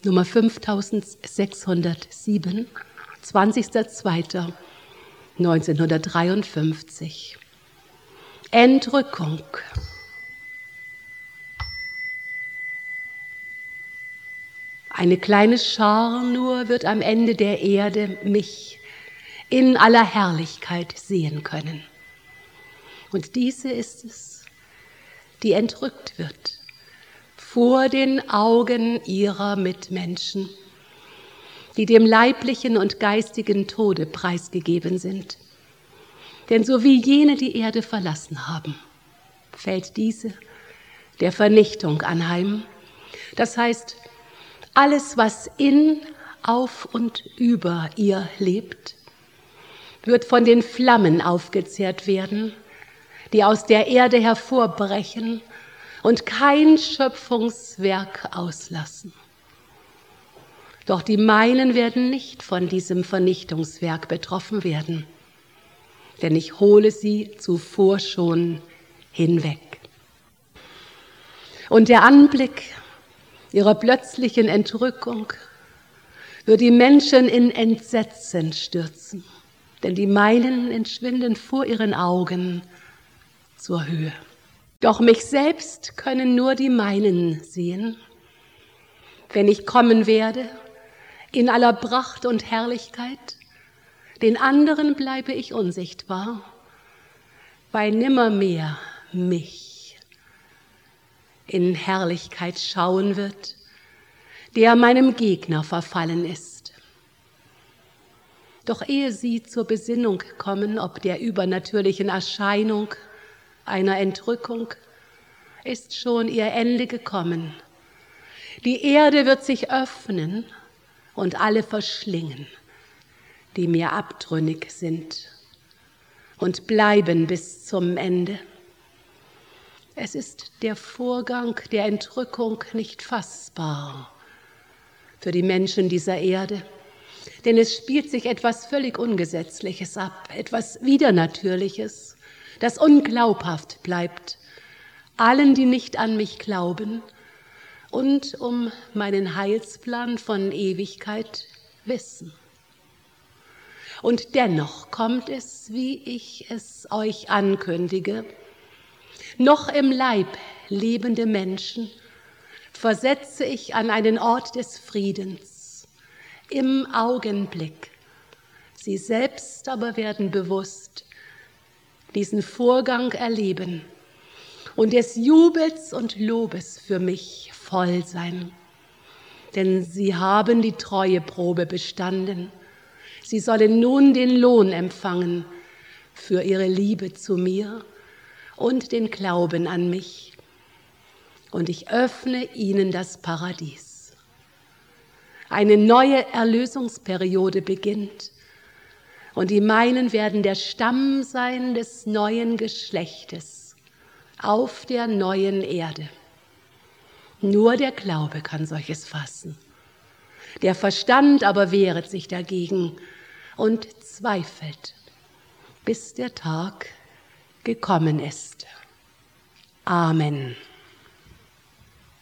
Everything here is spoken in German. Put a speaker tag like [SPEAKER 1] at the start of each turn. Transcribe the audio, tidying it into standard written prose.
[SPEAKER 1] Nummer 5607, 20.02.1953. Entrückung. Eine kleine Schar nur wird am Ende der Erde mich in aller Herrlichkeit sehen können. Und diese ist es, die entrückt wird vor den Augen ihrer Mitmenschen, die dem leiblichen und geistigen Tode preisgegeben sind. Denn so wie jene die Erde verlassen haben, fällt diese der Vernichtung anheim. Das heißt, alles, was in, auf und über ihr lebt, wird von den Flammen aufgezehrt werden, die aus der Erde hervorbrechen und kein Schöpfungswerk auslassen. Doch die meinen werden nicht von diesem Vernichtungswerk betroffen werden, denn ich hole sie zuvor schon hinweg. Und der Anblick ihrer plötzlichen Entrückung wird die Menschen in Entsetzen stürzen, denn die meinen entschwinden vor ihren Augen zur Höhe. Doch mich selbst können nur die meinen sehen, wenn ich kommen werde in aller Pracht und Herrlichkeit. Den anderen bleibe ich unsichtbar, weil nimmermehr mich in Herrlichkeit schauen wird, der meinem Gegner verfallen ist. Doch ehe sie zur Besinnung kommen, ob der übernatürlichen Erscheinung einer Entrückung, ist schon ihr Ende gekommen. Die Erde wird sich öffnen und alle verschlingen, die mir abtrünnig sind und bleiben bis zum Ende. Es ist der Vorgang der Entrückung nicht fassbar für die Menschen dieser Erde, denn es spielt sich etwas völlig Ungesetzliches ab, etwas Widernatürliches, das unglaubhaft bleibt, allen, die nicht an mich glauben und um meinen Heilsplan von Ewigkeit wissen. Und dennoch kommt es, wie ich es euch ankündige, noch im Leib lebende Menschen versetze ich an einen Ort des Friedens, im Augenblick. Sie selbst aber werden bewusst diesen Vorgang erleben und des Jubels und Lobes für mich voll sein. Denn sie haben die Treueprobe bestanden. Sie sollen nun den Lohn empfangen für ihre Liebe zu mir und den Glauben an mich. Und ich öffne ihnen das Paradies. Eine neue Erlösungsperiode beginnt. Und die meinen werden der Stamm sein des neuen Geschlechtes auf der neuen Erde. Nur der Glaube kann solches fassen. Der Verstand aber wehret sich dagegen und zweifelt, bis der Tag gekommen ist. Amen.